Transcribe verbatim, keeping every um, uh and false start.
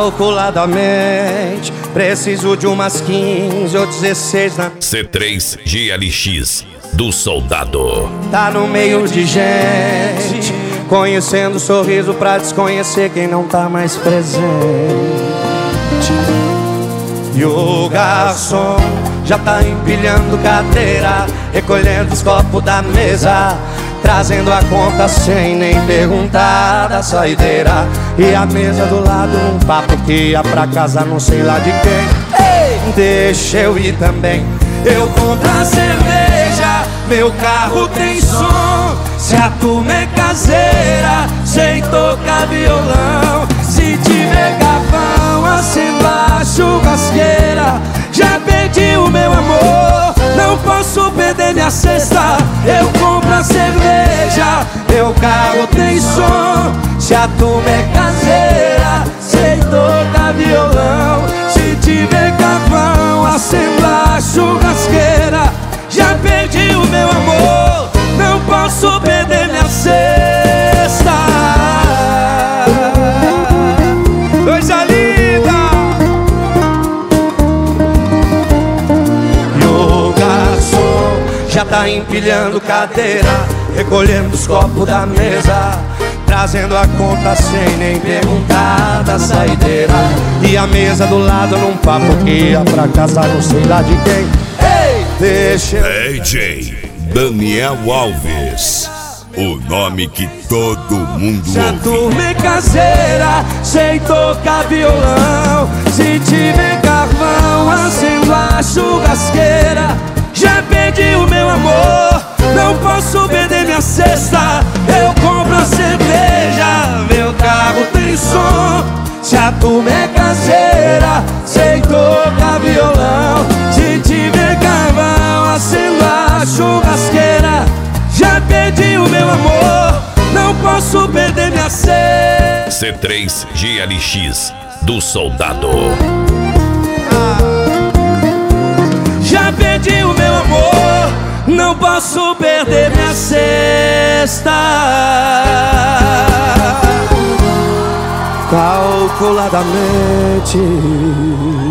calculadamente. Preciso de umas quinze ou dezesseis na C três G L X do Soldado. Tá no meio de gente, conhecendo o sorriso pra desconhecer quem não tá mais presente. E o garçom já tá empilhando cadeira, recolhendo os copos da mesa, trazendo a conta sem nem perguntar da saideira. E a mesa do lado, um papo que ia pra casa não sei lá de quem. Ei, deixa eu ir também. Eu compro a cerveja, meu carro tem som. Se a turma é caseira, sei tocar violão. Se tiver carvão, acendo a churrasqueira. Já perdi o meu amor, não posso perder minha cesta. Eu compro a cerveja, meu carro tem som. Se a turma é caseira, sei tocar violão. Se tiver carvão, acendo a churrasqueira. Já perdi o meu amor, não posso perder minha cesta. Coisa linda! E o garçom já tá empilhando cadeira, recolhendo os copos da mesa, trazendo a conta sem nem perguntar da saideira. E a mesa do lado num papo que ia pra casa não sei lá de quem. Ei, deixa eu... D J Daniel Alves, o nome que todo mundo Se a ouve. turma é caseira, sei tocar violão. Se tiver carvão, acendo a churrasqueira. Já perdi o meu amor, não posso perder minha cesta. Eu compro a cerveja, meu carro tem som. Se a turma é caseira, sei tocar violão. Se tiver carvão, acendo a churrasqueira. Já perdi o meu amor, não posso perder minha cesta. C três G L X do Soldado. Já perdi o meu amor, não posso perder minha cesta. Calculadamente.